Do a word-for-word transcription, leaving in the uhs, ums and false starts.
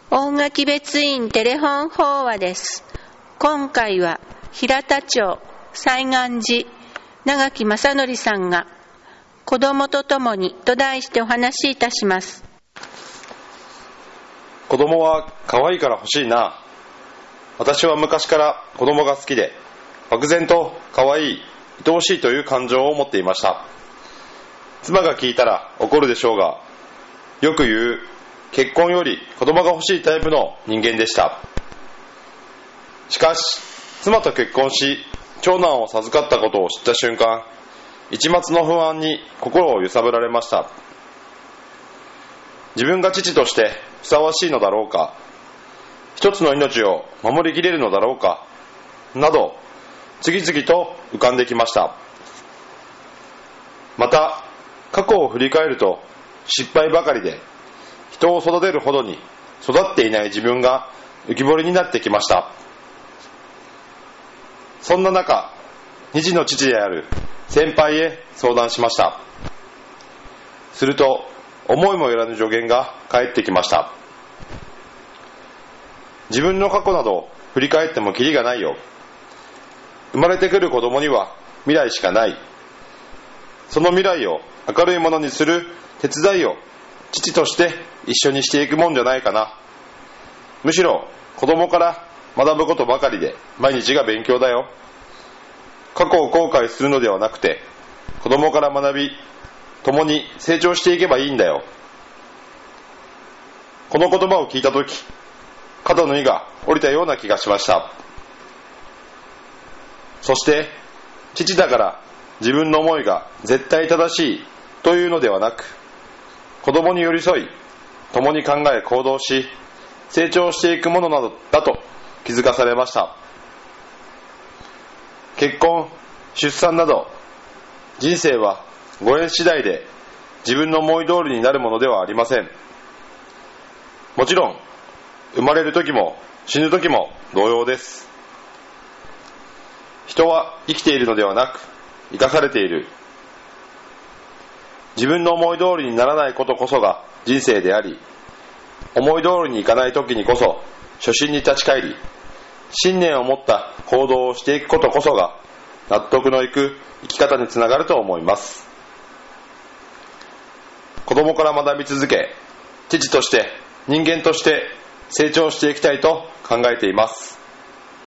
大垣別院テレフォン法話です。今回は平田町西岸寺長木正則さんが子供と共にと題してお話しいたします。 子供は可愛いから欲しいな。私は昔から子供が好きで、漠然と可愛い、愛おしいという感情を持っていました。妻が聞いたら怒るでしょうが、よく言う結婚より子供が欲しいタイプの人間でした。しかし妻と結婚し長男を授かったことを知った瞬間、一抹の不安に心を揺さぶられました。自分が父としてふさわしいのだろうか、一つの命を守りきれるのだろうかなど次々と浮かんできました。また過去を振り返ると失敗ばかりで、人を育てるほどに育っていない自分が浮き彫りになってきました。そんな中、二児の父である先輩へ相談しました。すると思いもよらぬ助言が返ってきました。自分の過去など振り返ってもキリがないよ。生まれてくる子供には未来しかない。その未来を明るいものにする手伝いを父として一緒にしていくもんじゃないかな。むしろ子供から学ぶことばかりで毎日が勉強だよ。過去を後悔するのではなくて、子供から学び共に成長していけばいいんだよ。この言葉を聞いたとき、肩の荷が下りたような気がしました。そして父だから自分の思いが絶対正しいというのではなく、子供に寄り添い共に考え行動し成長していくものなどだと気づかされました。結婚、出産など人生はご縁次第で自分の思い通りになるものではありません。もちろん生まれる時も死ぬ時も同様です。人は生きているのではなく生かされている。自分の思い通りにならないことこそが人生であり、思い通りにいかない時にこそ初心に立ち返り、信念を持った行動をしていくことこそが納得のいく生き方につながると思います。子供から学び続け、父として人間として成長していきたいと考えています。